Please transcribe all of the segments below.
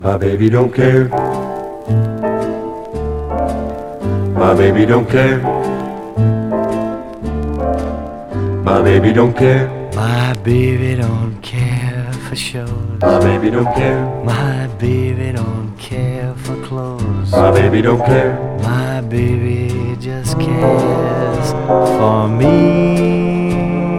My baby don't care. My baby don't care. My baby don't care. My baby don't care for shows. My baby don't care. My baby don't care for clothes. My baby don't care. My baby just cares for me.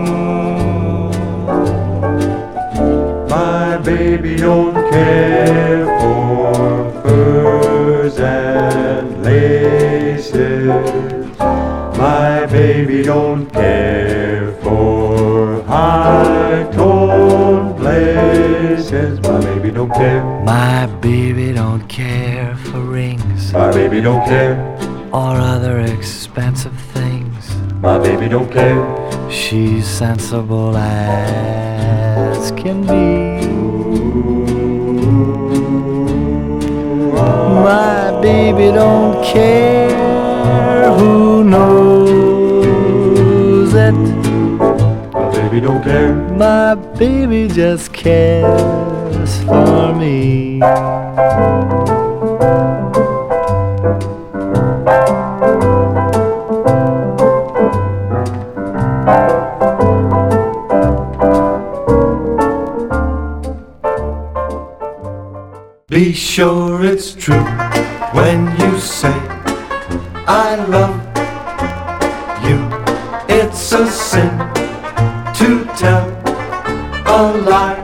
My baby don't care for furs and laces. My baby don't care for high-toned places. My baby don't care. My baby don't care for rings My baby don't care. or other expensive things. My baby don't care. She's sensible as can be. My baby don't care who knows it. My baby don't care. My baby just cares for me. Be sure it's true when you say I love you. It's a sin to tell a lie.